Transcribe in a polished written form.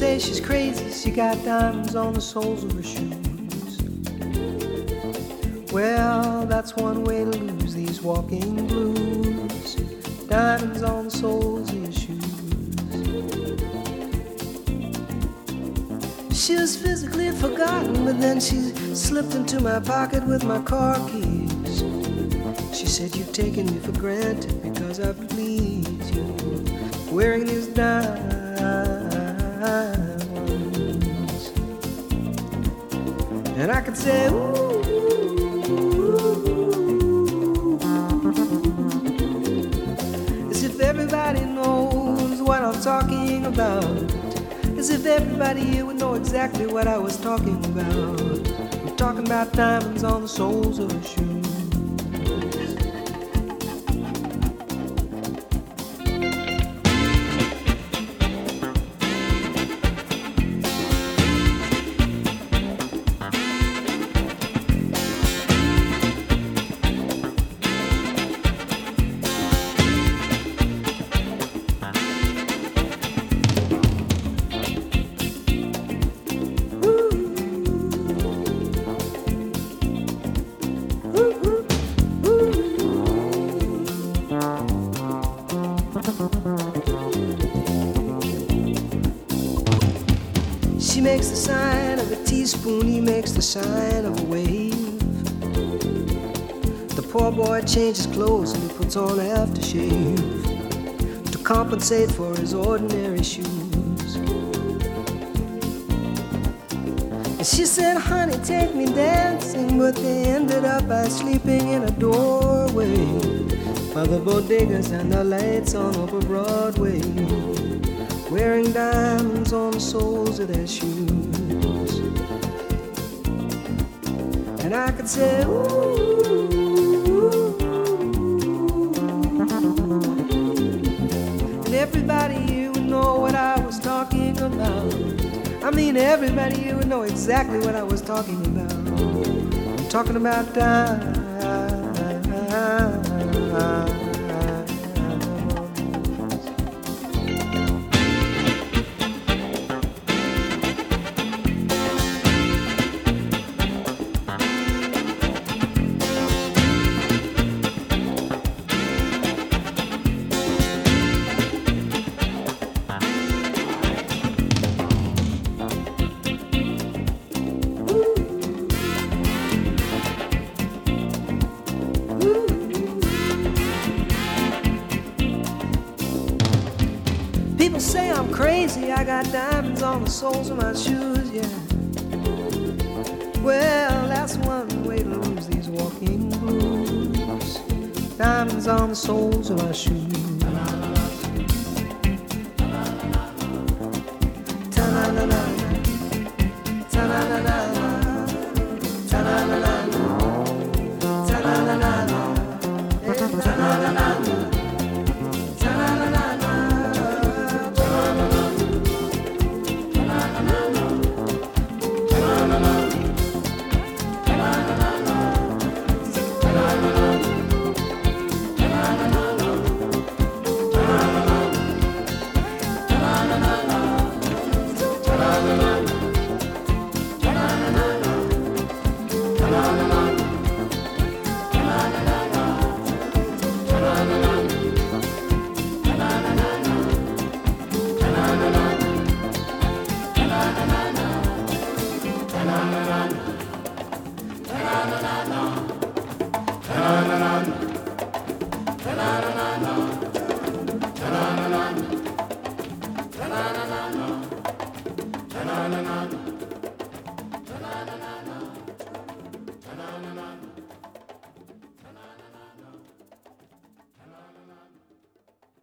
say she's crazy, she got diamonds on the soles of her shoes. Well, that's one way to lose these walking blues. Diamonds on the soles of your shoes. She was physically forgotten, but then she slipped into my pocket with my car keys. She said, you've taken me for granted because I please you, wearing these diamonds. And I could say, ooh, as if everybody knows what I'm talking about. As if everybody here would know exactly what I was talking about. I'm talking about diamonds on the soles of her shoes. She makes the sign of a teaspoon, he makes the sign of a wave. The poor boy changes clothes and he puts on aftershave to compensate for his ordinary shoes. And she said, honey, take me dancing, but they ended up by sleeping in a doorway by the bodegas and the lights on over Broadway, wearing diamonds on the soles of their shoes. And I could say, ooh, and everybody here would know what I was talking about. I mean, everybody here would know exactly what I was talking about. I'm talking about diamonds. People say I'm crazy, I got diamonds on the soles of my shoes, yeah. Well, that's one way to lose these walking blues. Diamonds on the soles of my shoes. Ta-na-na-na, ta-na-na-na, ta-na-na-na, ta-na-na-na, ta-na-na-na. La la